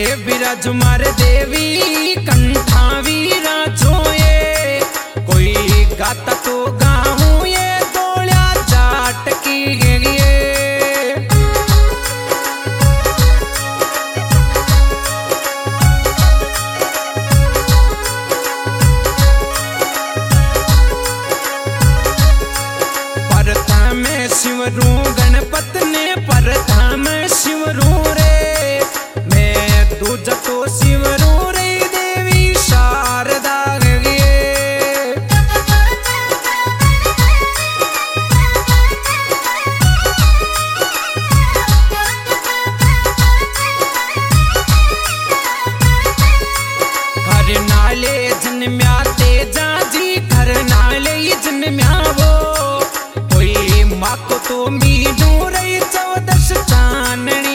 विराजुमार देवी कंठा वीरा जोए कोई गाता तो गाऊं ये गोलिया जाट की प्रथम शिवरू गणपत ने प्रथम शिवरू रे दूजा तो शिवरू रे देवी शारदा घर नाले जन्म्या तेजा जी घर नाले जन्म्या वो कोई माँ को तो मीनू रे 14 चांदनी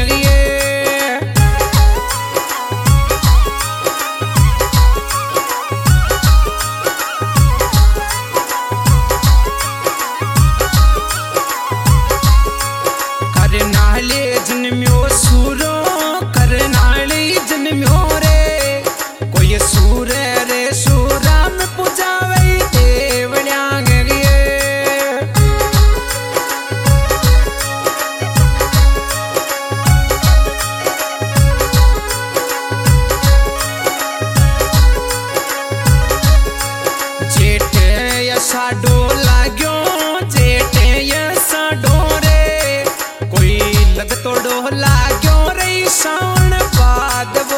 जन्म्यो सूरो करनाली जन्म्यो रे कोई सूर रे सूरा में पुजावे देवड़िया जेठ साडो लाग्यो जेठ साडो रे कोई लग तोड़ो लाग्यो रे सावन बाद वो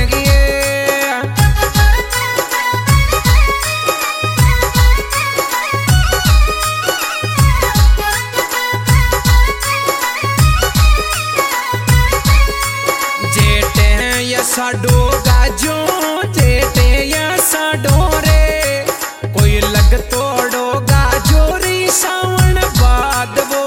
जेठे या साडो गाजो जेठे या साडो रे कोई लग तोड़ो गाजो रे सावन बाद वो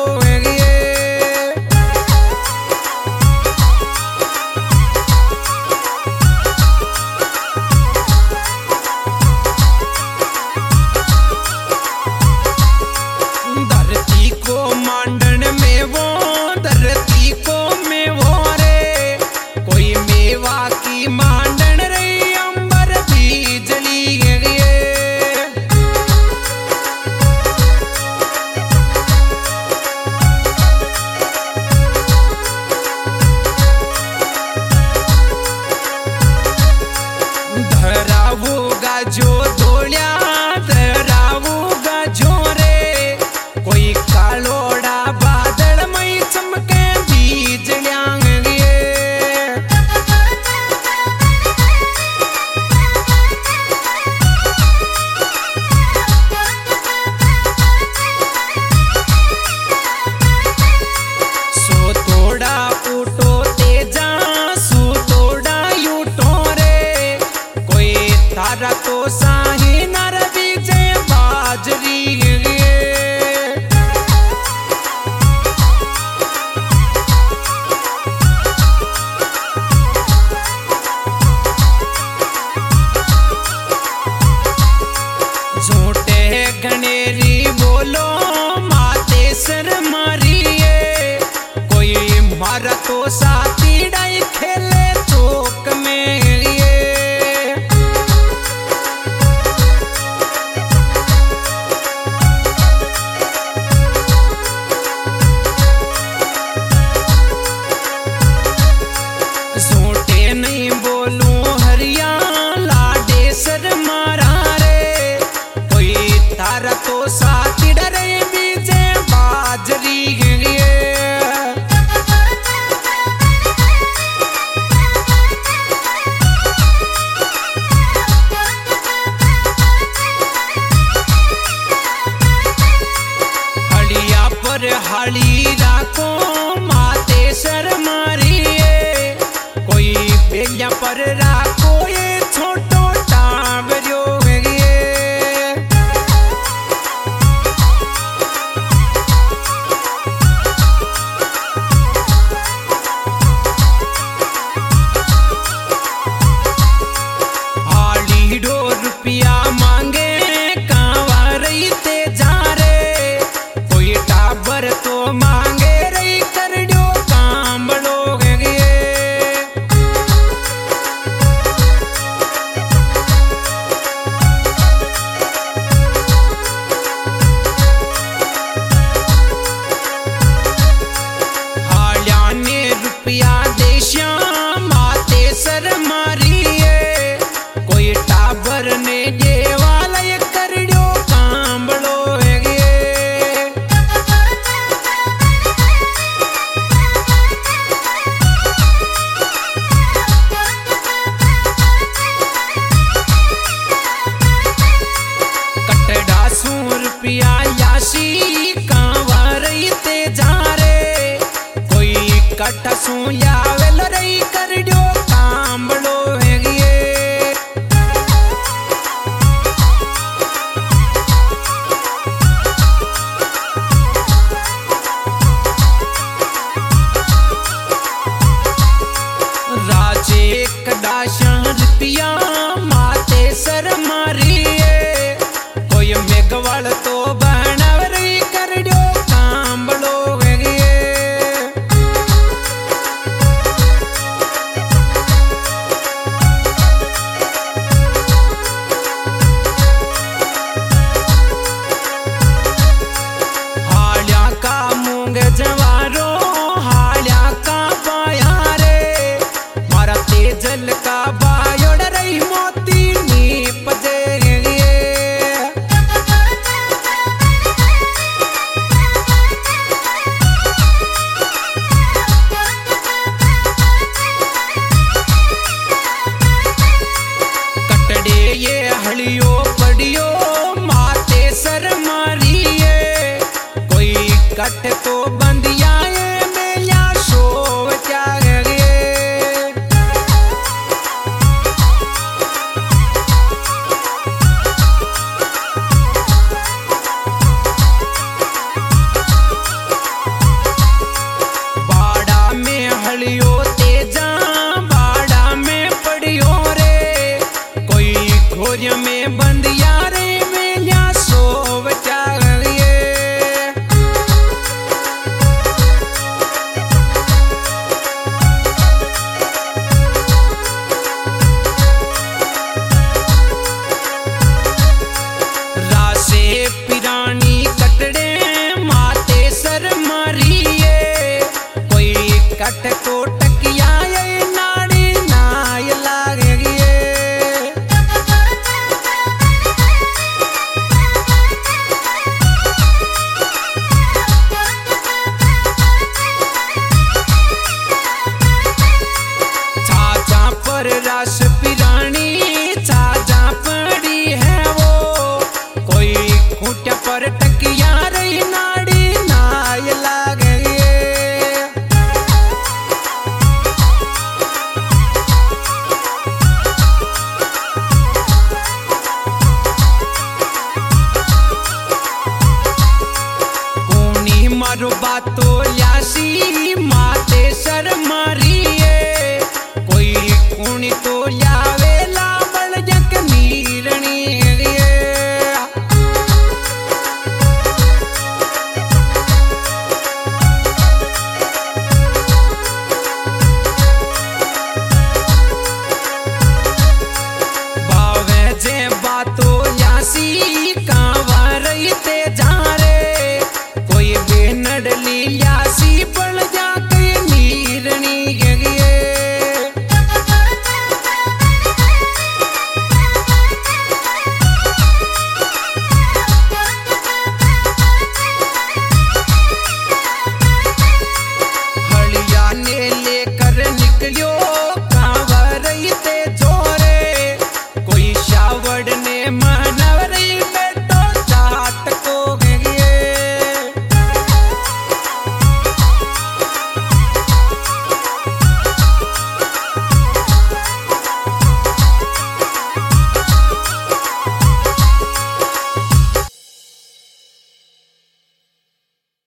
मांडन में वो धरती को में वो रे कोई मेवा की मांडन रे अंबर बिजली धरावूगा जो धोलिया धरावूगा जो रे कोई कालोड़ा बादल मई चमके बीजलियां सो तोड़ा उठो तेजा सो तोड़ा यूटो रे कोई तारा तो साही नर विजय बाजरी गणेरी बोलो माते सर मारिए कोई मारा तो साथी डाई खेले चौक में झूठे नहीं बोलूं हरिया लाडे सर मारा रे कोई तारा तो साथी डरे बीजे बाजरी हड़िया पर हाली राखो माते सर मारिए कोई बेलिया पर राखो ये छोटो टावरियो रुपया मांगे कांवा रही ते जा रे कोई टाबर तो मांगे रही कर दो काम बड़ो ठसू यावेल रही करड्यो कांबड़ो हेगिए राजे कडाशा रितिया माते सर मारिए कोई मेघवाल तो बनवरी करड्यो कांबड़ो जवारो हाल्या का पाया रे मारा तेजल का बायोड़ रही मोती नीप देंगे कटड़े ये हलियो पड़ियो माते सर मारिए कोई कट तो बंदिया मेल्या सोव क्या गे बाड़ा में हलियो तेजा बाड़ा में पड़ियो रे कोई घोर में बंदिया रे मेल्या सोव क्या पिरानी कटड़े माते सर मारिए कोई कट को टकिया नाड़ी नाय लागिए छाजा पर रस पिरानी छाजा पड़ी है वो कोई खूंट पर टकिया रही नाड़ी नाय लागिए कोनी मारो बातो यासी माते सर मारिए कोई खूनी तो या